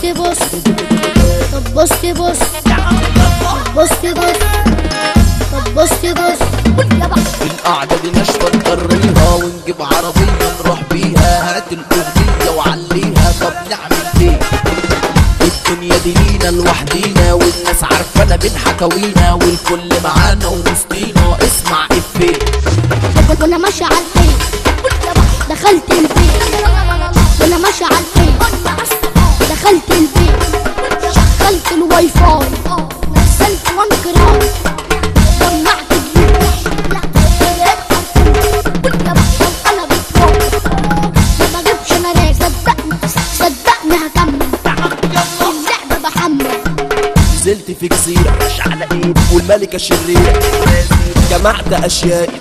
بص طب بص بص بص بص طب بص بص. القعدة دي نشفة نجريها ونجيب عربية نروح بيها، هات الأغنية وعليها. طب نعمل ايه؟ الدنيا دي لينا لوحدينا والناس عارفانا من حكاوينا والكل معانا ووسطينا. اسمع افيه. وانا ماشي على الحيط دخلت البيت، وانا ماشي على الحيط دخلت البيت، شغلت الواي فاي نزلت وانكراي ولعت انا بتفوق ما بجيبش مناك. صدقني هكمل اللعبة بحمل. نزلت في جزيرة مش على ايد والملكة شريرة، جمعت اشياء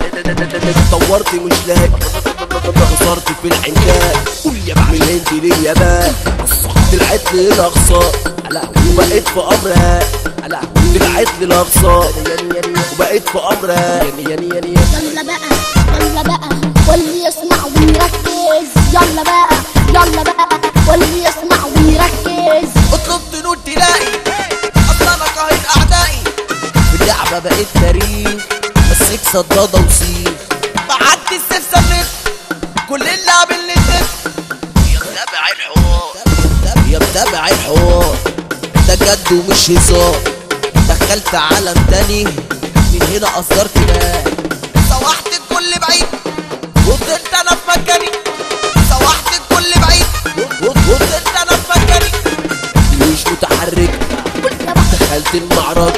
طورت مش لاقي، خسرت في العنكاء من الهند لليابان، طلعت لي الاقصى وبقيت في امرها، طلعت لي الاقصى وبقيت في امرها. يلا بقى يلا بقى واللي يسمع ويركز، يلا بقى يلا بقى واللي يسمع ويركز. اطلب تنول تلاقي اصلا انا قاهر اعدائي، في اللعبة بقيت تاريخ مسك صدادة وسيف، بعدي السيف سميت كل اللعب اللي تف. يا متابع الحوار يا متابع الحوار ده جد ومش هزار، دخلت عالم تاني من هنا اصدرت نار، سوحت الكل بعيد وفضلت انا في مكاني، سوحت الكل بعيد وفضلت انا في مكاني. مش متحرك دخلت المعرض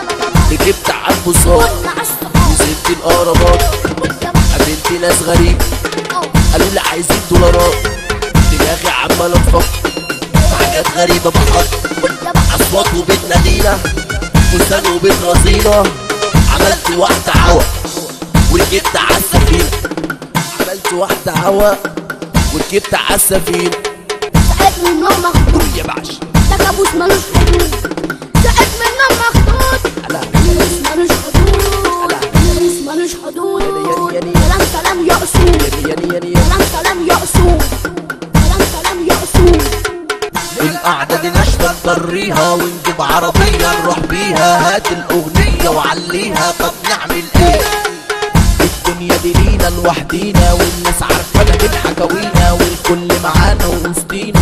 ركبت على البساط نزلت الاهرامات، قابلت ناس غريب قالوا لي عايزين دولارات، دماغي عمال انفخ في حاجات غريبة بحط اصوات وبيت نادينا فستان وبيت رصينة، عملت واحدة هوا وركبت على السفينة، عملت واحدة هوا وركبت على السفينة. ساعات من النوم مخدود يا بعش ده كابوس ملوش حدود، ساعات من النوم مخدود كابوس ملوش حدود، كابوس ملوش حدود. كلام سلام يا اصول، كلام سلام يا اصول، كلام سلام يا اصول. القعدة دي نشفة نجريها ونجيب عربية نروح بيها، هات الأغنية وعليها. طب نعمل ايه؟ الدنيا دي لينا لوحدينا والناس عارفانا من حكاوينا والكل معانا ووسطينا.